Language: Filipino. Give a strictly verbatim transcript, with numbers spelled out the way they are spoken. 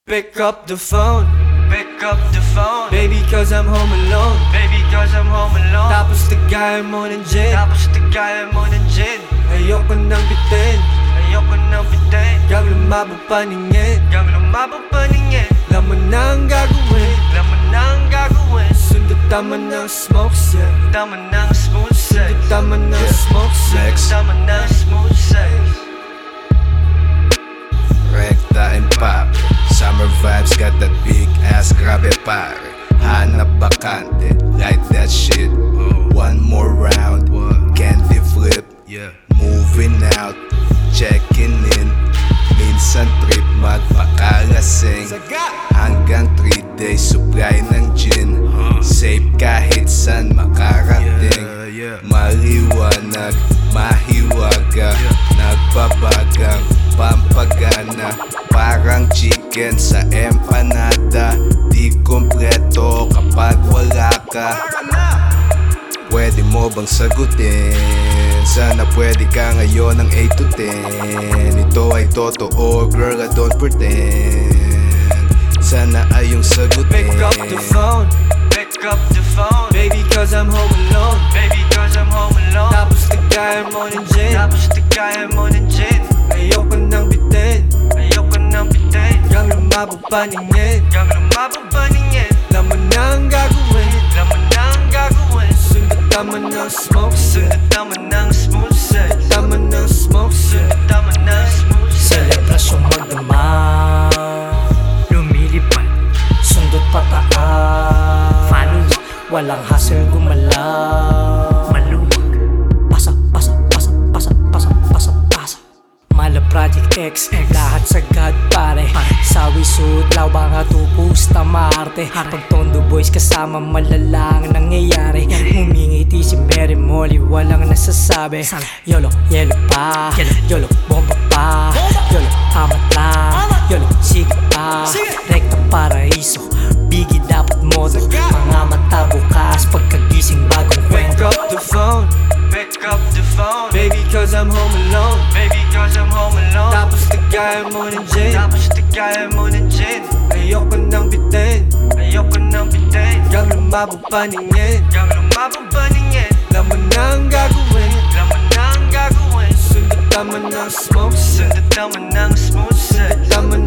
Pick up the phone, Pick up the phone, baby, cause I'm home alone. baby, cause I'm home alone. Tapos tagayan mo ng gin, Tapos tagayan mo ng gin. ayoko nang bitin. Ayoko nang bitin. Gang lumabo paningin, Gang lumabang paningin. alam mo na ang gagawin. Alam mo na ang gagawin. Sundot tama ng smoke set, Tama ng smooth sex. tama ng smoke set. Tama ng smooth sex. Rekta and pop, summer vibes got that big ass, grabe pare. Hanap bakante, like that shit. One more round, candy flip. Moving out, checking in. Minsan trip magpakalasing. Hanggang three days supply ng gin. Safe kahit san makarating. Maliwanag, mahiwaga. Nagbabagang pampagana. Parang chicken sa empanada. Di kompleto kapag wala ka. Pwede mo bang sagutin? Sana pwede ka ngayon ng eight to ten. Ito ay totoo, girl, I don't pretend. Sana ay yung sagutin. Pick up the phone, Pick up the phone, baby, cause I'm home alone. baby, cause I'm home alone. Tapos tagayan mo ng gin, Tapos tagayan mo ng gin. ayoko nang bitin. Ayoko nang bitin. Gang lumabo paningin, Gang lumabang paningin. alam mo na ang gagawin. Alam mo na ang gagawin. Sundot tama ng smoke set, Sundot tama ng smooth sex. tama ng smoke set. Tama ng smooth sex. Selebrasyon magdamag, lumilipad, sundot pataas. Funny, walang hassle gumalaw. Maluwag, pasa, pasa, pasa, pasa, pasa, pasa, pasa. Mala Project X, lahat sagad pare. Sawi suit, law mga tupus na maarte. Pag Tondo Boys kasama malalang nangyayari. Humingiti si Mary Molly, walang nasasabi. Yolo, yelo pa, yolo, bomba pa, yolo, amat lang, yolo, sige pa. Rekta paraiso, bigi dapat moto. Mga mata bukas, pagkagising bagong Pick kwento. up the phone, Pick up the phone, baby, cause I'm home alone. baby, cause I'm home alone. Tapos tagayan mo ng gin, Tapos tagayan mo ng gin. ayoko nang bitin. Ayoko nang bitin. Gang lumabo paningin, Gang lumabang paningin. alam mo na ang gagawin. Alam mo na ang gagawin. Sundot tama ng smoke set, Sundot tama ng smooth sex. tama